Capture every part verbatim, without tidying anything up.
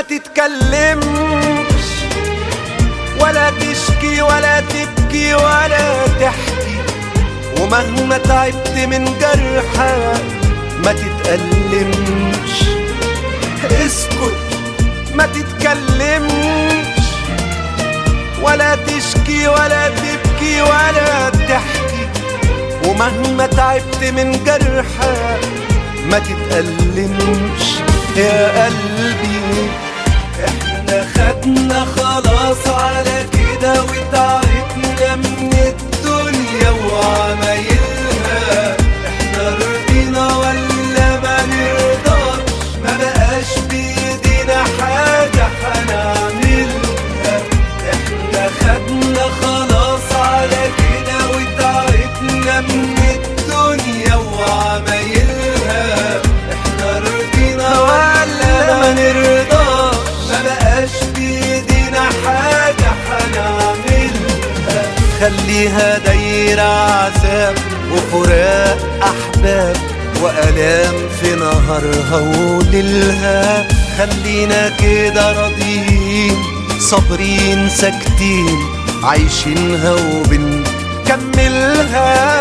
تتكلمش ولا تشكي ولا تبكي ولا تحكي، ومهما تعبت من جرحك ما تتألمش. اسكت ما تتكلمش ولا تشكي ولا تبكي ولا تحكي، ومهما تعبت من جرحك ما تتألمش. يا قلبي احنا خدنا خلاص على كده وتعبنا من الدنيا وعمايلها، احنا رضينا ولا ما نرضاش؟ ما بقاش بايدينا حاجة هنعملها. احنا خدنا خلاص على كده وتعبنا من الدنيا وعمايلها، احنا رضينا ولا ما نرضاش؟ ما بقاش بايدينا حاجة هنعملها. خليها دايرة عذاب وفراق أحباب وألام في نهارها وليلها. خلينا كده راضيين صابرين ساكتين عايشينها وبنكملها.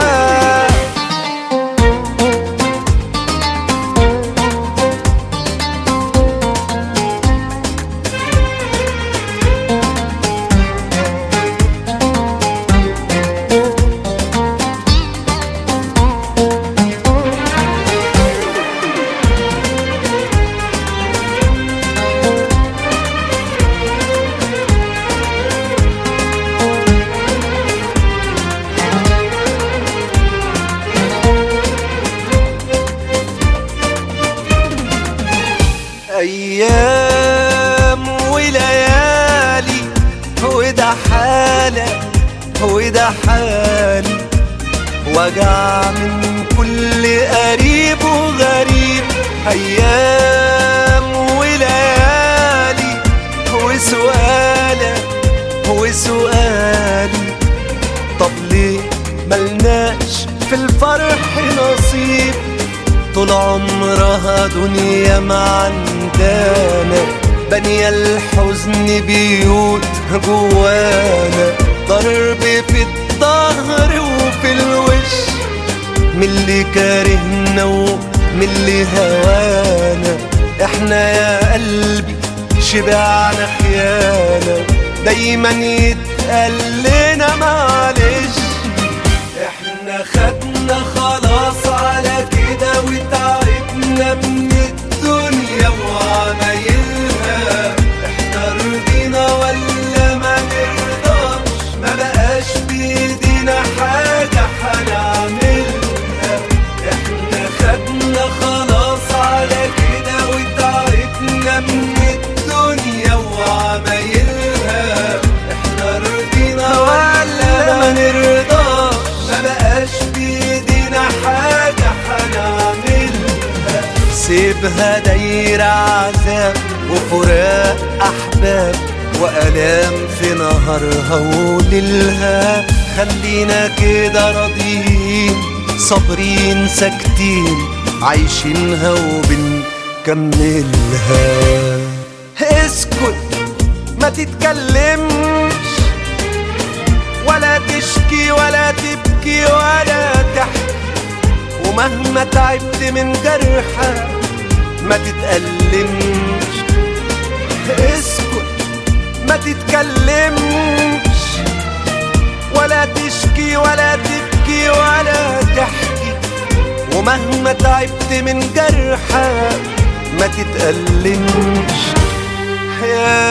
أيام وليالي وده حالة وده حالي، وجع من كل قريب وغريب. أيام وليالي وسؤالك وسؤالي، طب ليه ملناش في الفرح نصيب؟ طول عمرها دنيا ما عندنا بني الحزن بيوت جوانا، ضرب في الظهر وفي الوش من اللي كارهنا ومن اللي هوانا. احنا يا قلبي شبعنا خيانة، دايما يتقال لنا معلش. احنا خدنا خلاص على كده وتعبنا من الدنيا وعمايلها، احنا رضينا ولا ما نرضاش؟ ما بقاش بايدينا حاجة هنعملها. احنا خدنا خلاص على كده وتعبنا من الدنيا وعمايلها، احنا رضينا ولا ما نرضاش؟ ما بقاش بايدينا حاجة هنعملها. سيبها دايرة عذاب وفراق أحباب وألام في نهارها وليلها. خلينا كده راضيين صابرين ساكتين عايشينها وبنكملها. اسكت ما تتكلمش ولا تشكي ولا تبكي ولا تحكي، ومهما تعبت من جرحك ما تتألمش. اسكت ما تتكلمش ولا تشكي ولا تبكي ولا تحكي، ومهما تعبت من جرحك ما تتألمش. يا